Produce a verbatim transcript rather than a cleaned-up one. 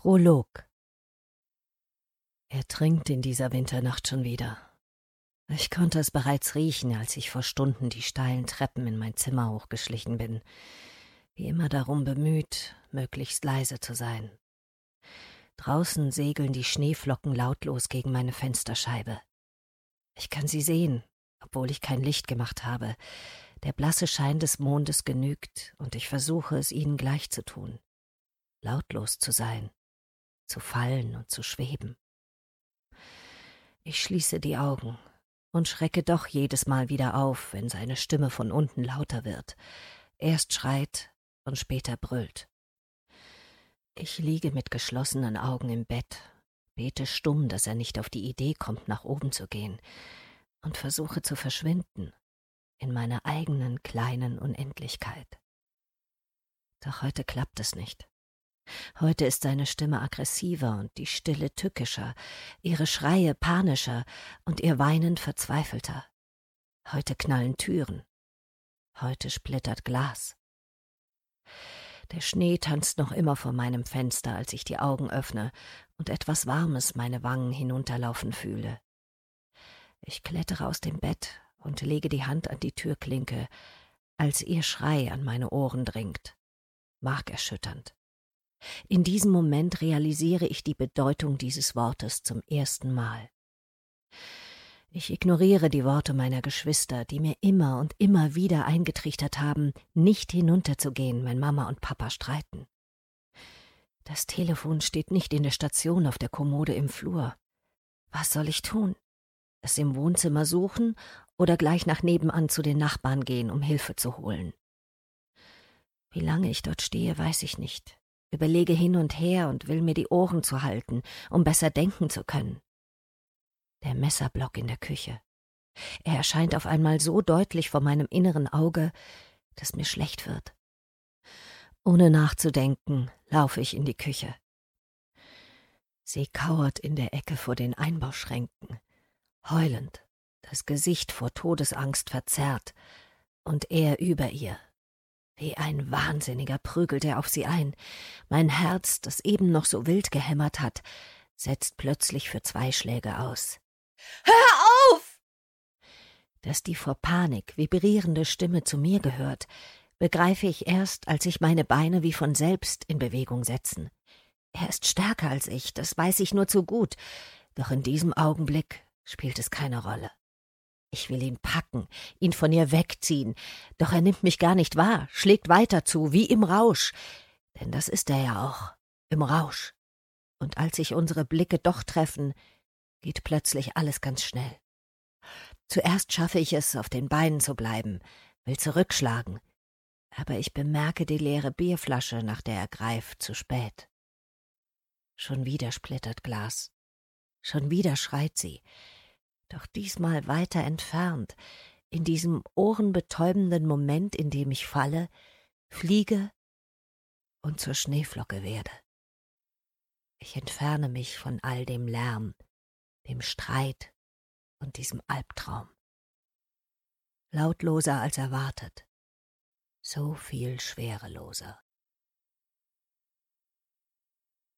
Prolog. Er trinkt in dieser Winternacht schon wieder. Ich konnte es bereits riechen, als ich vor Stunden die steilen Treppen in mein Zimmer hochgeschlichen bin, wie immer darum bemüht, möglichst leise zu sein. Draußen segeln die Schneeflocken lautlos gegen meine Fensterscheibe. Ich kann sie sehen, obwohl ich kein Licht gemacht habe. Der blasse Schein des Mondes genügt, und ich versuche, es ihnen gleich zu tun. Lautlos zu sein, zu fallen und zu schweben. Ich schließe die Augen und schrecke doch jedes Mal wieder auf, wenn seine Stimme von unten lauter wird. Erst schreit und später brüllt. Ich liege mit geschlossenen Augen im Bett, bete stumm, dass er nicht auf die Idee kommt, nach oben zu gehen, und versuche zu verschwinden in meiner eigenen kleinen Unendlichkeit. Doch heute klappt es nicht. Heute ist seine Stimme aggressiver und die Stille tückischer, ihre Schreie panischer und ihr Weinen verzweifelter. Heute knallen Türen. Heute splittert Glas. Der Schnee tanzt noch immer vor meinem Fenster, als ich die Augen öffne und etwas Warmes meine Wangen hinunterlaufen fühle. Ich klettere aus dem Bett und lege die Hand an die Türklinke, als ihr Schrei an meine Ohren dringt. Markerschütternd. In diesem Moment realisiere ich die Bedeutung dieses Wortes zum ersten Mal. Ich ignoriere die Worte meiner Geschwister, die mir immer und immer wieder eingetrichtert haben, nicht hinunterzugehen, wenn Mama und Papa streiten. Das Telefon steht nicht in der Station auf der Kommode im Flur. Was soll ich tun? Es im Wohnzimmer suchen oder gleich nach nebenan zu den Nachbarn gehen, um Hilfe zu holen? Wie lange ich dort stehe, weiß ich nicht. Überlege hin und her und will mir die Ohren zuhalten, um besser denken zu können. Der Messerblock in der Küche. Er erscheint auf einmal so deutlich vor meinem inneren Auge, dass mir schlecht wird. Ohne nachzudenken, laufe ich in die Küche. Sie kauert in der Ecke vor den Einbauschränken, heulend, das Gesicht vor Todesangst verzerrt, und er über ihr. Wie ein Wahnsinniger prügelt er auf sie ein. Mein Herz, das eben noch so wild gehämmert hat, setzt plötzlich für zwei Schläge aus. »Hör auf!« Dass die vor Panik vibrierende Stimme zu mir gehört, begreife ich erst, als sich meine Beine wie von selbst in Bewegung setzen. Er ist stärker als ich, das weiß ich nur zu gut, doch in diesem Augenblick spielt es keine Rolle. Ich will ihn packen, ihn von ihr wegziehen, doch er nimmt mich gar nicht wahr, schlägt weiter zu, wie im Rausch. Denn das ist er ja auch, im Rausch. Und als sich unsere Blicke doch treffen, geht plötzlich alles ganz schnell. Zuerst schaffe ich es, auf den Beinen zu bleiben, will zurückschlagen, aber ich bemerke die leere Bierflasche, nach der er greift, zu spät. Schon wieder splittert Glas, schon wieder schreit sie, doch diesmal weiter entfernt, in diesem ohrenbetäubenden Moment, in dem ich falle, fliege und zur Schneeflocke werde. Ich entferne mich von all dem Lärm, dem Streit und diesem Albtraum. Lautloser als erwartet, so viel schwereloser.